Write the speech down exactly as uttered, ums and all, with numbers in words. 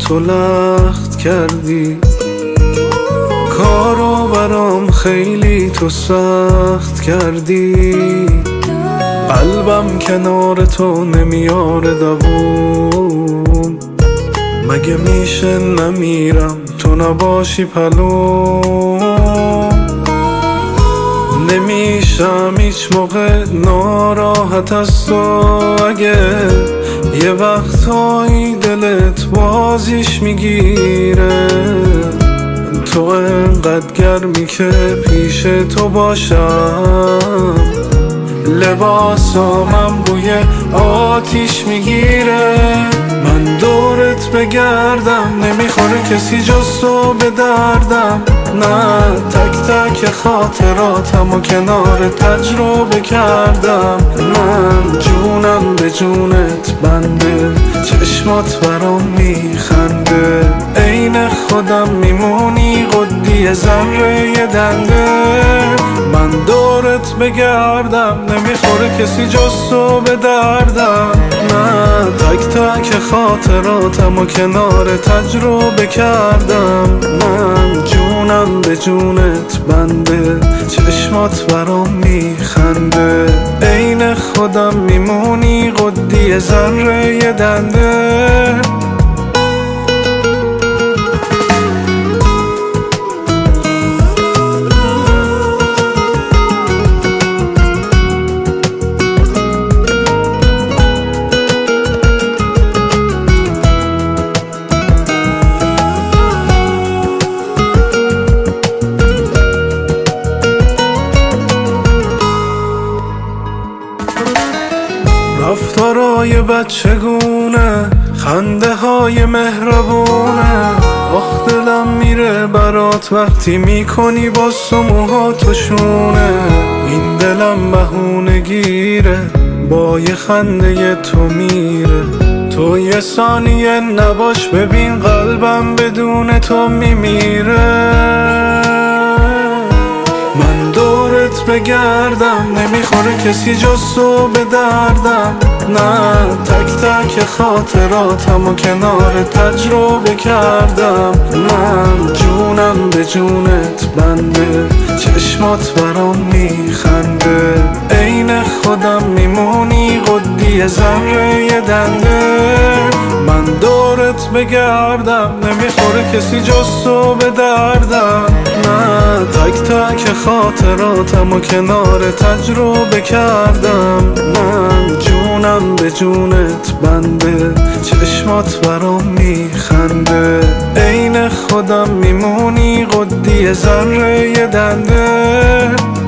تو لخت کردی، کارو برام خیلی تو سخت کردی. قلبم کنار تو نمیاره دووم، مگه میشه نمیرم تو نباشی پلوم. نمیشم هیچ موقع ناراحت از تو، اگه یه وقتایی دلت بازیش میگیره. تو انقدر گرمی که پیش تو باشم، لباسامم بوی آتیش میگیره. من دورت بگردم نمیخوره کسی جز تو به دردم، نه تک تک خاطراتم و کنار تجربه کردم. من جونم به جونت بنده، چشمات برام میخنده، عین خودم میمونی قدی ذره دنده. من دورت بگردم نمیخوره کسی جز تو به دردم، نه تک تک خاطراتم و کنار تجربه کردم. من جونم به جونت بنده، چشمات برام میخنده، عین خودم میمونی قدی ذره دنده. رفتارای بچگونه، خنده های مهربونه، آخ دلم میره برات وقتی میکنی با موهات و شونه. این دلم بهونه گیره با یه خنده تو میره، تو یه ثانیه نباش ببین قلبم بدون تو میمیره. من دورت بگردم نمیخوره کسی جز تو به دردم، نه تک تک خاطراتم و کنار تجربه کردم. من جونم به جونت بنده، چشمات برام میخنده، عین خودم میمونی قدی ذره دنده. من دورت بگردم نمیخوره کسی جز تو به دردم، نه تک تک خاطراتم و کنار تجربه کردم. من جونم به جونت بنده، چشمات برام میخنده، عین خودم میمونی قدی ذره دنده.